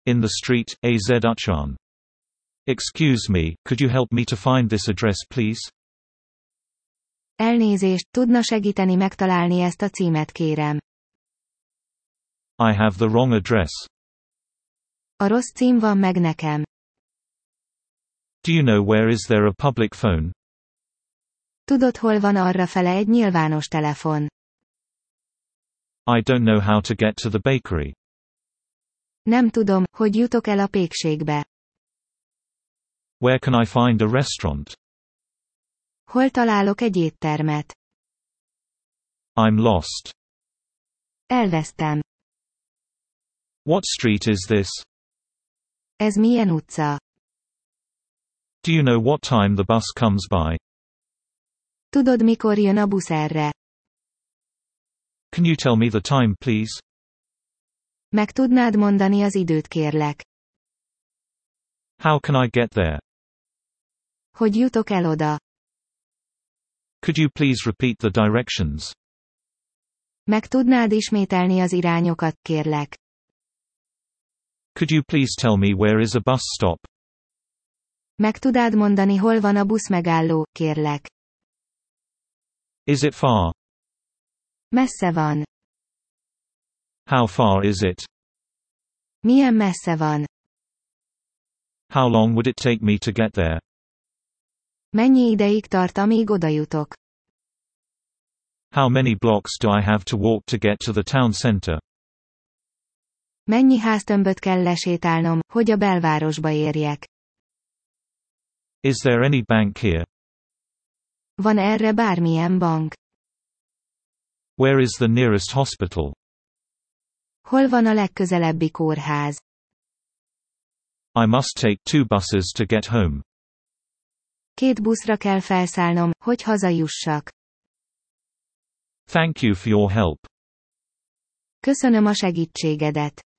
In the street, AZ Uchan. Excuse me, could you help me to find this address please? Elnézést, tudna segíteni megtalálni ezt a címet kérem. I have the wrong address. A rossz cím van meg nekem. Do you know where is there a public phone? Tudod, hol van arrafele egy nyilvános telefon? I don't know how to get to the bakery. Nem tudom, hogy jutok el a pékségbe. Where can I find a restaurant? Hol találok egy éttermet? I'm lost. Elvesztem. What street is this? Ez milyen utca? Do you know what time the bus comes by? Tudod, mikor jön a busz erre? Can you tell me the time please? Meg tudnád mondani az időt kérlek? How can I get there? Hogy jutok el oda? Could you please repeat the directions? Meg tudnád ismételni az irányokat, kérlek? Could you please tell me where is a bus stop? Meg tudád mondani, hol van a busz megálló, kérlek? Is it far? Messze van. How far is it? Milyen messze van? How long would it take me to get there? Mennyi ideig tart, amíg oda jutok? How many blocks do I have to walk to get to the town center? Mennyi háztömböt kell lesétálnom, hogy a belvárosba érjek? Is there any bank here? Van erre bármilyen bank? Where is the nearest hospital? Hol van a legközelebbi kórház? I must take 2 buses to get home. 2 buszra kell felszállnom, hogy hazajussak. Thank you for your help. Köszönöm a segítségedet.